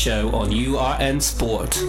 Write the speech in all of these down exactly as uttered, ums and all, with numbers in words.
Show on U R N Sport.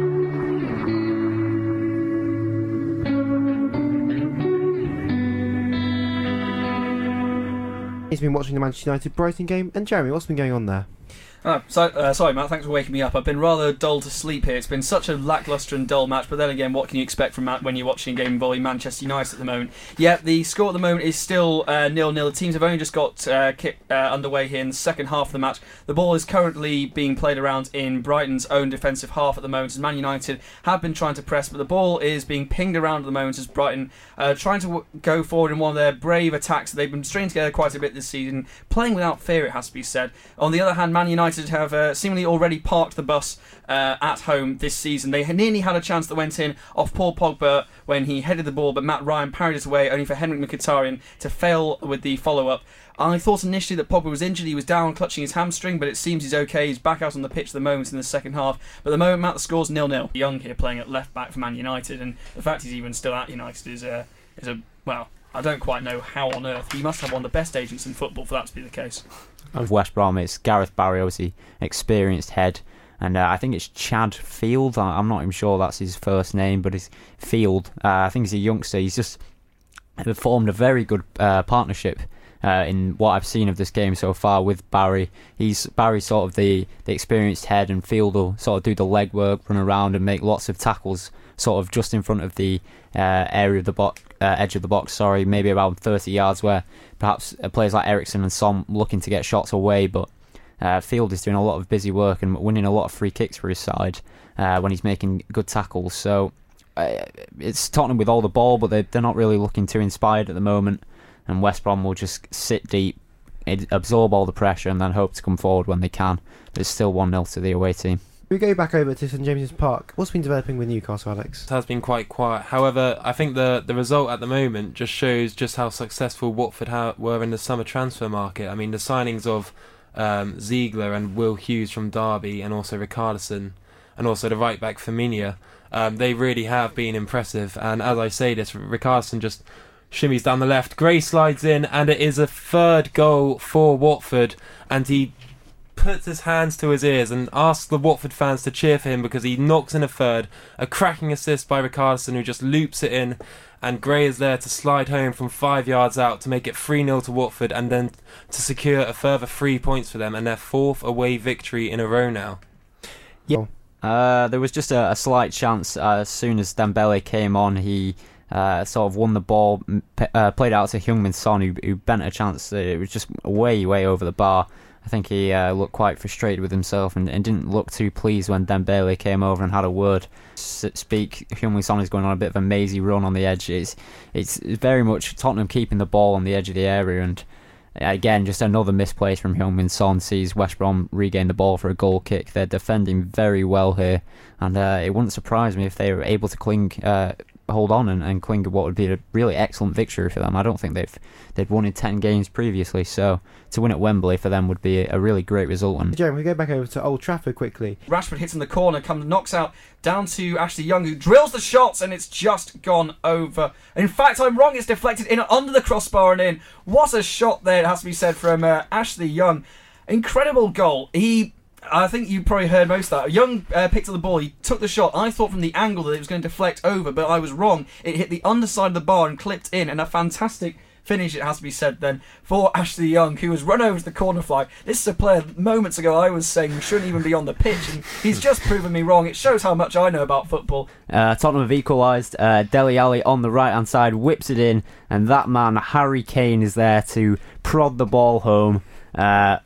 He's been watching the Manchester United Brighton game, and Jeremy, what's been going on there? Oh, so, uh, sorry, Matt, thanks for waking me up. I've been rather dull to sleep here. It's been such a lacklustre and dull match, but then again, what can you expect from Matt when you're watching a game involving Manchester United at the moment? Yeah, the score at the moment is still uh, nil-nil. The teams have only just got uh, kick, uh, underway here in the second half of the match. The ball is currently being played around in Brighton's own defensive half at the moment, as Man United have been trying to press, but the ball is being pinged around at the moment as Brighton uh, trying to w- go forward in one of their brave attacks. They've been stringing together quite a bit this season, playing without fear, it has to be said. On the other hand, Man United have uh, seemingly already parked the bus uh, at home this season. They nearly had a chance that went in off Paul Pogba when he headed the ball, but Matt Ryan parried it away, only for Henrik Mkhitaryan to fail with the follow-up. I thought initially that Pogba was injured. He was down clutching his hamstring, but it seems he's okay. He's back out on the pitch at the moment in the second half. But at the moment, Matt, the score's nil-nil. Young here playing at left-back for Man United, and the fact he's even still at United is a, is a well, I don't quite know how on earth. He must have one of the best agents in football for that to be the case. Of West Brom, it's Gareth Barry, obviously experienced head, and uh, I think it's Chad Field. I'm not even sure that's his first name, but it's Field. Uh, I think he's a youngster. He's just formed a very good uh, partnership uh, in what I've seen of this game so far with Barry. He's Barry's sort of the, the experienced head, and Field will sort of do the legwork, run around and make lots of tackles, sort of just in front of the uh, area of the box, uh, edge of the box. Sorry, maybe around thirty yards, where perhaps players like Ericsson and Son looking to get shots away, but uh, Field is doing a lot of busy work and winning a lot of free kicks for his side uh, when he's making good tackles. So uh, it's Tottenham with all the ball, but they, they're not really looking too inspired at the moment, and West Brom will just sit deep, absorb all the pressure, and then hope to come forward when they can. It's still one nil to the away team. We go back over to St James's Park. What's been developing with Newcastle, Alex? It has been quite quiet. However, I think the the result at the moment just shows just how successful Watford ha- were in the summer transfer market. I mean, the signings of um, Ziegler and Will Hughes from Derby, and also Richarlison, and also the right back Firmino, um, they really have been impressive. And as I say this, Richarlison just shimmies down the left. Gray slides in, and it is a third goal for Watford, and he puts his hands to his ears and asks the Watford fans to cheer for him because he knocks in a third. A cracking assist by Richarlison, who just loops it in, and Gray is there to slide home from five yards out to make it three nil to Watford, and then to secure a further three points for them and their fourth away victory in a row now. Yeah, uh, there was just a, a slight chance uh, as soon as Dembele came on. He uh, sort of won the ball, uh, played out to Heung-min Son, who, who bent a chance. It was just way, way over the bar. I think he uh, looked quite frustrated with himself and, and didn't look too pleased when Dembele came over and had a word. Speak, Heung-min Son is going on a bit of a mazy run on the edge. It's it's very much Tottenham keeping the ball on the edge of the area, and again, just another misplay from Heung-min Son sees West Brom regain the ball for a goal kick. They're defending very well here, and uh, it wouldn't surprise me if they were able to cling, uh, hold on and, and cling to what would be a really excellent victory for them. I don't think they've they've won in ten games previously, so to win at Wembley for them would be a really great result. And Jeremy, we go back over to Old Trafford quickly. Rashford hits in the corner, comes knocks out down to Ashley Young, who drills the shots, and it's just gone over. In fact, I'm wrong, it's deflected in under the crossbar and in. What a shot there, it has to be said, from uh, Ashley Young. Incredible goal. He I think you probably heard most of that. Young uh, picked up the ball, he took the shot. I thought from the angle that it was going to deflect over, but I was wrong. It hit the underside of the bar and clipped in, and a fantastic finish, it has to be said then, for Ashley Young, who was run over to the corner flag. This is a player moments ago I was saying shouldn't even be on the pitch, and he's just proven me wrong. It shows how much I know about football. Uh, Tottenham have equalised. Uh, Dele Alli on the right hand side whips it in, and that man Harry Kane is there to prod the ball home uh,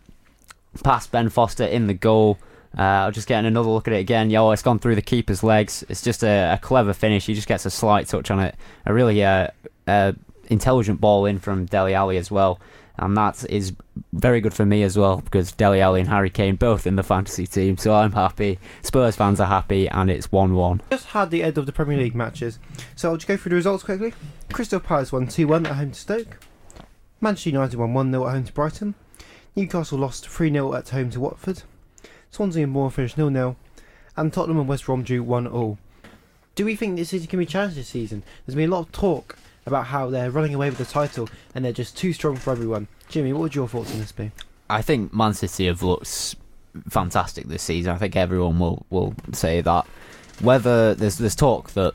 past Ben Foster in the goal. Uh, I'll just get another look at it again. Yo, it's gone through the keeper's legs. It's just a, a clever finish. He just gets a slight touch on it. A really uh, uh, intelligent ball in from Dele Alli as well, and that is very good for me as well, because Dele Alli and Harry Kane both in the fantasy team, so I'm happy. Spurs fans are happy, and it's one one. Just had the end of the Premier League matches, so I'll just go through the results quickly. Crystal Palace won two one at home to Stoke. Manchester United won one nil at home to Brighton. Newcastle lost three nil at home to Watford. Swansea and Bournemouth finished nil nil, and Tottenham and West Brom drew one all. Do we think this City can be challenged this season? There's been a lot of talk about how they're running away with the title and they're just too strong for everyone. Jimmy, what would your thoughts on this be? I think Man City have looked fantastic this season. I think everyone will, will say that. Whether there's there's talk that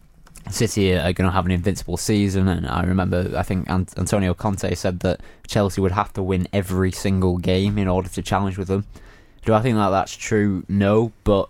City are going to have an invincible season, and I remember I think Ant- Antonio Conte said that Chelsea would have to win every single game in order to challenge with them. Do I think that that's true? No, but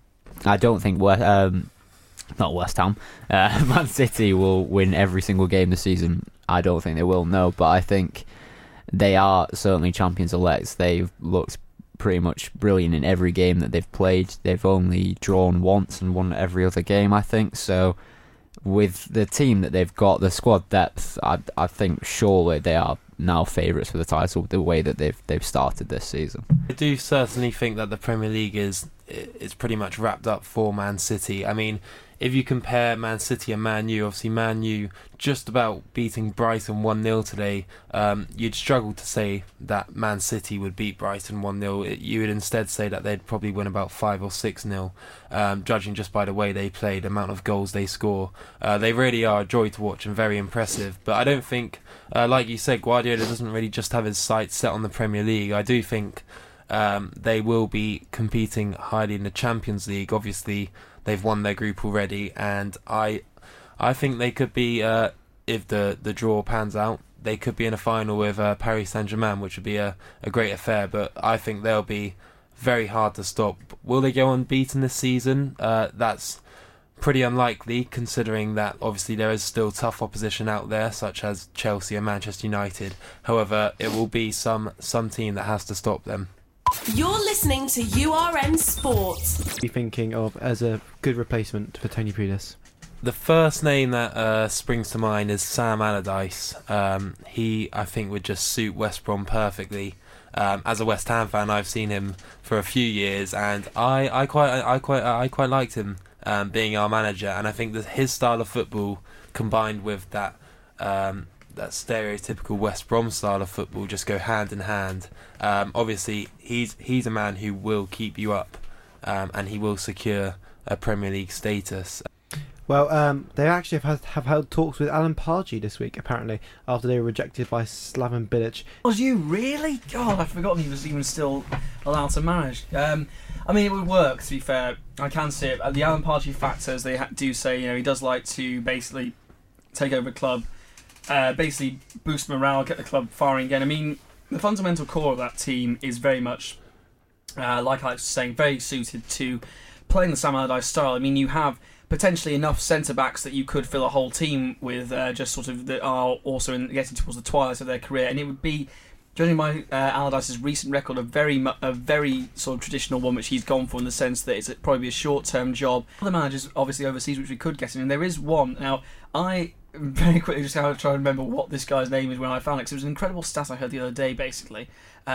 I don't think we- um, not West Ham, uh, Man City will win every single game this season. I don't think they will. No, but I think they are certainly champions-elect. They've looked pretty much brilliant in every game that they've played. They've only drawn once and won every other game, I think. So with the team that they've got, the squad depth, I, I think surely they are now favourites for the title with the way that they've they've started this season. I do certainly think that the Premier League is is pretty much wrapped up for Man City. I mean, if you compare Man City and Man U, obviously Man U just about beating Brighton one nil today, um, you'd struggle to say that Man City would beat Brighton one nil. You would instead say that they'd probably win about five or six nil, um, judging just by the way they play, the amount of goals they score. Uh, they really are a joy to watch and very impressive. But I don't think, uh, like you said, Guardiola doesn't really just have his sights set on the Premier League. I do think um, they will be competing highly in the Champions League. Obviously, they've won their group already, and I I think they could be, uh, if the, the draw pans out, they could be in a final with uh, Paris Saint-Germain, which would be a, a great affair, but I think they'll be very hard to stop. Will they go unbeaten this season? Uh, that's pretty unlikely, considering that obviously there is still tough opposition out there, such as Chelsea and Manchester United. However, it will be some, some team that has to stop them. You're listening to U R N Sport. Be thinking of as a good replacement for Tony Pulis? The first name that uh, springs to mind is Sam Allardyce. Um, he, I think, would just suit West Brom perfectly. Um, as a West Ham fan, I've seen him for a few years, and I, I quite, I quite, I quite liked him um, being our manager. And I think that his style of football, combined with that, um, that stereotypical West Brom style of football, just go hand in hand. Um, obviously, he's he's a man who will keep you up, um, and he will secure a Premier League status. Well, um, they actually have, had, have held talks with Alan Pardew this week, apparently, after they were rejected by Slaven Bilic. Was you really? God, I'd forgotten he was even still allowed to manage. Um, I mean, it would work, to be fair. I can see it. The Alan Pardew factors, they ha- do say, you know, he does like to basically take over a club, uh, basically boost morale, get the club firing again. I mean, the fundamental core of that team is very much, uh, like I was saying, very suited to playing the Sam Allardyce style. I mean, you have potentially enough centre-backs that you could fill a whole team with, uh, just sort of that are also in, getting towards the twilight of their career, and it would be, judging by uh, Allardyce's recent record, a very mu- a very sort of traditional one which he's gone for, in the sense that it's probably a short-term job. Other managers obviously overseas which we could get in, and there is one. Now, I very quickly just have to try and remember what this guy's name is when I found it, because it was an incredible stat I heard the other day, basically.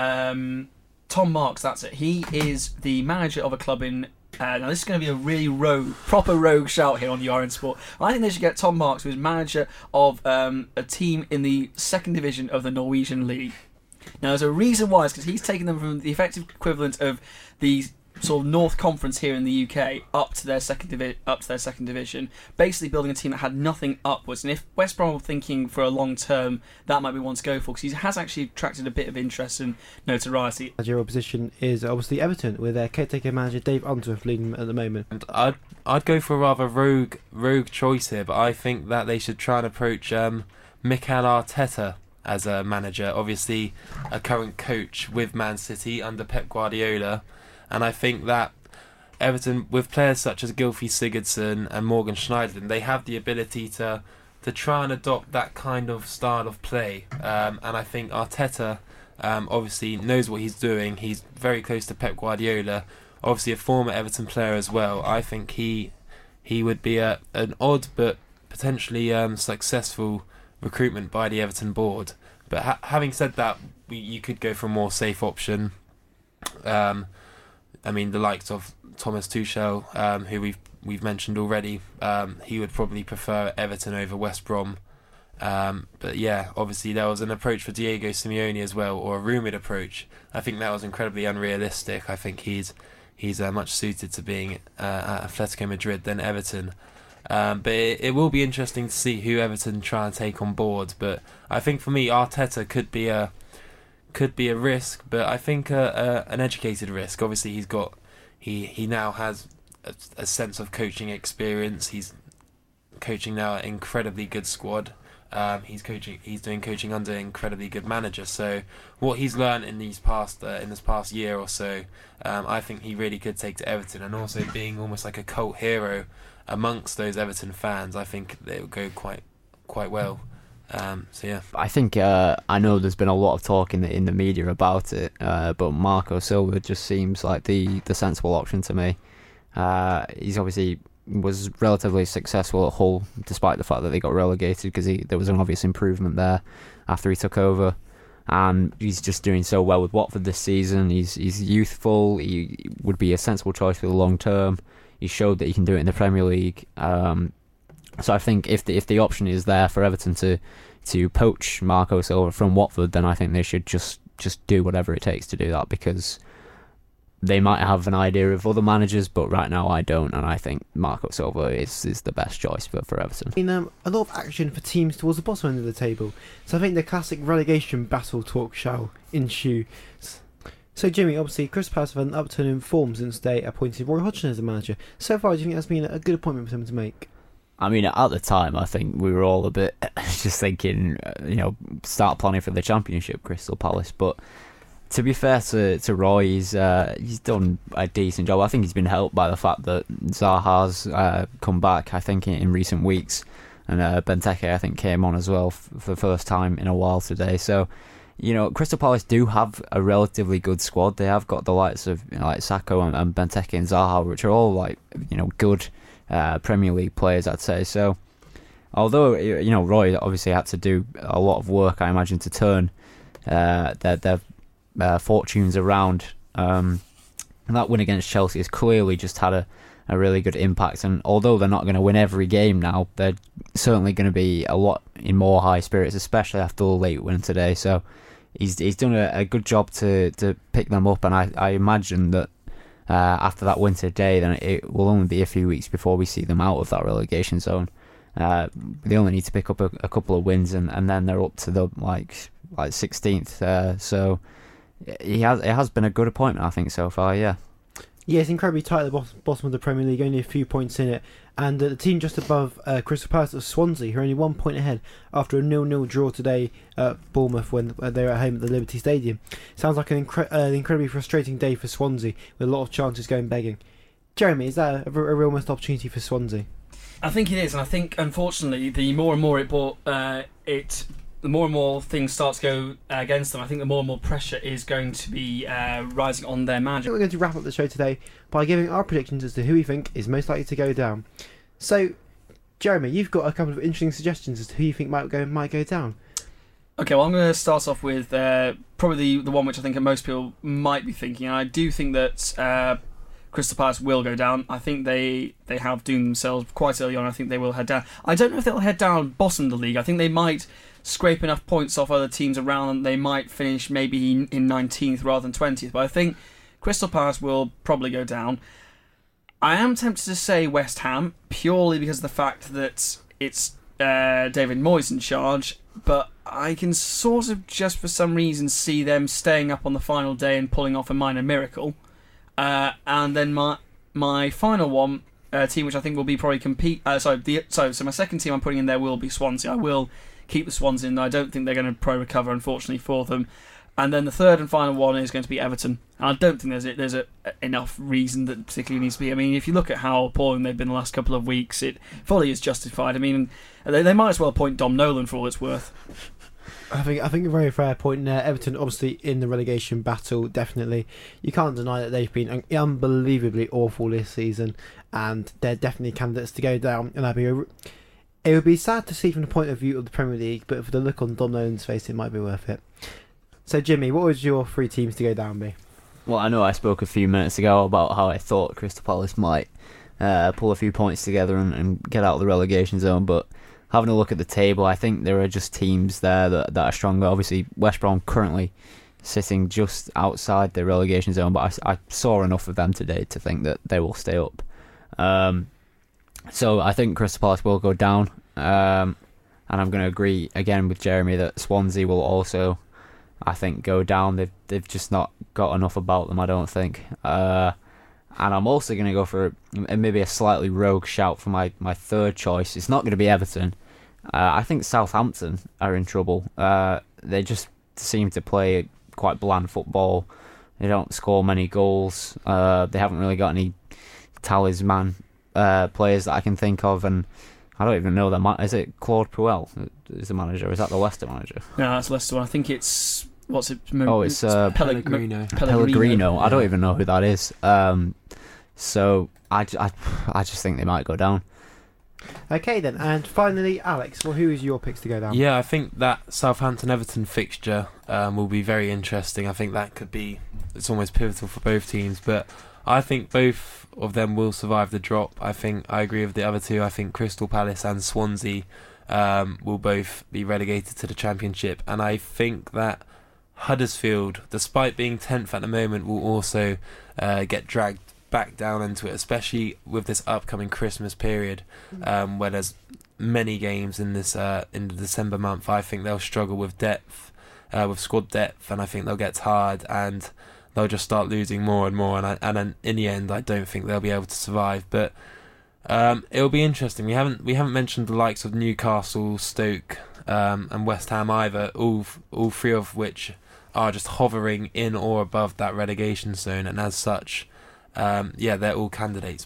Um, Tom Marks, that's it. He is the manager of a club in... Uh, now, this is going to be a really rogue, proper rogue shout here on U R N Sport. I think they should get Tom Marks, who is manager of um, a team in the second division of the Norwegian League. Now, there's a reason why. It's because he's taken them from the effective equivalent of the sort of North Conference here in the U K up to their second divi- up to their second division, basically building a team that had nothing upwards. And if West Brom were thinking for a long term, that might be one to go for, because he has actually attracted a bit of interest and notoriety. Managerial position is obviously Everton, with their caretaker manager Dave Unsworth leading them at the moment. And I'd I'd go for a rather rogue rogue choice here, but I think that they should try and approach um, Mikel Arteta as a manager. Obviously, a current coach with Man City under Pep Guardiola. And I think that Everton, with players such as Gylfi Sigurdsson and Morgan Schneiderlin, they have the ability to to try and adopt that kind of style of play. Um, and I think Arteta um, obviously knows what he's doing. He's very close to Pep Guardiola, obviously a former Everton player as well. I think he he would be a, an odd but potentially um, successful recruitment by the Everton board. But ha- having said that, we, you could go for a more safe option. Um, I mean, the likes of Thomas Tuchel, um, who we've we've mentioned already, um, he would probably prefer Everton over West Brom. Um, but yeah, obviously there was an approach for Diego Simeone as well, or a rumoured approach. I think that was incredibly unrealistic. I think he's he's uh, much suited to being uh, at Atletico Madrid than Everton. Um, but it, it will be interesting to see who Everton try and take on board. But I think for me, Arteta could be a could be a risk, but I think uh, uh, an educated risk. Obviously, he's got he he now has a, a sense of coaching experience. He's coaching now an incredibly good squad. Um, he's coaching. He's doing coaching under an incredibly good manager. So what he's learned in these past uh, in this past year or so, um, I think he really could take to Everton. And also being almost like a cult hero amongst those Everton fans, I think it would go quite quite well. Um, so yeah, I think uh, I know there's been a lot of talk in the in the media about it, uh, but Marco Silva just seems like the the sensible option to me. Uh, he's obviously was relatively successful at Hull, despite the fact that they got relegated, because there was an obvious improvement there after he took over, and he's just doing so well with Watford this season. He's he's youthful. He would be a sensible choice for the long term. He showed that he can do it in the Premier League. Um, so I think if the if the option is there for Everton to to poach Marco Silva from Watford, then I think they should just just do whatever it takes to do that, because they might have an idea of other managers, but right now I don't, and I think Marco Silva is, is the best choice for, for Everton. In um, a lot of action for teams towards the bottom end of the table, so I think the classic relegation battle talk shall ensue. So Jimmy, obviously Crystal Palace have an upturn in form since they appointed Roy Hodgson as a manager. So far, do you think that's been a good appointment for them to make? I mean, at the time, I think we were all a bit just thinking, you know, start planning for the Championship, Crystal Palace, but to be fair to, to Roy, he's, uh, he's done a decent job. I think he's been helped by the fact that Zaha's uh, come back, I think, in, in recent weeks. And uh, Benteke, I think, came on as well f- for the first time in a while today. So, you know, Crystal Palace do have a relatively good squad. They have got the likes of, you know, like Sakho and, and Benteke and Zaha, which are all, like, you know, good uh, Premier League players, I'd say. So, although, you know, Roy obviously had to do a lot of work, I imagine, to turn uh, their, their Uh, fortunes around. Um, and that win against Chelsea has clearly just had a, a really good impact, and although they're not going to win every game now, they're certainly going to be a lot in more high spirits, especially after the late win today. So he's he's done a, a good job to, to pick them up, and I, I imagine that uh, after that win today, then it will only be a few weeks before we see them out of that relegation zone. Uh, they only need to pick up a, a couple of wins, and, and then they're up to the like like sixteenth. Uh, so He has. It has been a good appointment, I think, so far. Yeah. Yeah, it's incredibly tight at the bottom of the Premier League, only a few points in it, and uh, the team just above uh, Crystal Palace is Swansea, who are only one point ahead after a nil nil draw today at Bournemouth when uh, they were at home at the Liberty Stadium. Sounds like an, incre- uh, an incredibly frustrating day for Swansea, with a lot of chances going begging. Jeremy, is that a, a real missed opportunity for Swansea? I think it is, and I think unfortunately the more and more it bought, uh, it. the more and more things start to go against them, I think the more and more pressure is going to be uh, rising on their I manager. think we're going to wrap up the show today by giving our predictions as to who we think is most likely to go down. So, Jeremy, you've got a couple of interesting suggestions as to who you think might go might go down. Okay, well, I'm going to start off with uh, probably the, the one which I think most people might be thinking. And I do think that uh, Crystal Palace will go down. I think they, they have doomed themselves quite early on. I think they will head down. I don't know if they'll head down bottom of the league. I think they might scrape enough points off other teams around them. They might finish maybe in nineteenth rather than twentieth. But I think Crystal Palace will probably go down. I am tempted to say West Ham, purely because of the fact that it's uh, David Moyes in charge. But I can sort of just for some reason see them staying up on the final day and pulling off a minor miracle. Uh, and then my my final one, uh, team which I think will be probably compete. Uh, sorry, the, so so my second team I'm putting in there will be Swansea. I will keep the Swans in. I don't think they're going to pro recover, unfortunately, for them. And then the third and final one is going to be Everton. And I don't think there's a, there's a, enough reason that particularly needs to be. I mean, if you look at how appalling they've been the last couple of weeks, it fully is justified. I mean, they, they might as well appoint Dom Nolan for all it's worth. I think I think a very fair point there. Everton, obviously, in the relegation battle, definitely. You can't deny that they've been un- unbelievably awful this season, and they're definitely candidates to go down. And that'd be a, it would be sad to see from the point of view of the Premier League, but for the look on Dom Nolan's face, it might be worth it. So, Jimmy, what would your three teams to go down be? Well, I know I spoke a few minutes ago about how I thought Crystal Palace might uh, pull a few points together and, and get out of the relegation zone, but having a look at the table, I think there are just teams there that, that are stronger. Obviously, West Brom currently sitting just outside the relegation zone, but I, I saw enough of them today to think that they will stay up. Um, so I think Crystal Palace will go down, um, and I'm going to agree again with Jeremy that Swansea will also I think, go down. They've they've just not got enough about them, I don't think. Uh, and I'm also going to go for a, maybe a slightly rogue shout for my, my third choice. It's not going to be Everton. Uh, I think Southampton are in trouble. Uh, they just seem to play quite bland football. They don't score many goals. Uh, they haven't really got any talisman uh, players that I can think of, and I don't even know that. Ma- is it Claude Puel is the manager? Is that the Leicester manager? No, that's Leicester one. I think it's what's it? Oh, it's uh, Pelleg- Pellegrino. Pellegrino. I don't even know who that is. Um, so I, I, I just think they might go down. Okay then, and finally, Alex, well, who is your picks to go down? Yeah, I think that Southampton-Everton fixture um, will be very interesting. I think that could be, it's almost pivotal for both teams, but I think both of them will survive the drop. I think I agree with the other two. I think Crystal Palace and Swansea um, will both be relegated to the Championship, and I think that Huddersfield, despite being tenth at the moment, will also uh, get dragged back down into it, especially with this upcoming Christmas period, um, where there's many games in this uh, in the December month. I think they'll struggle with depth, uh, with squad depth, and I think they'll get tired and they'll just start losing more and more. And I, and then in the end, I don't think they'll be able to survive. But um, it'll be interesting. We haven't we haven't mentioned the likes of Newcastle, Stoke, um, and West Ham either. All all three of which are just hovering in or above that relegation zone, and as such. Um, yeah, they're all candidates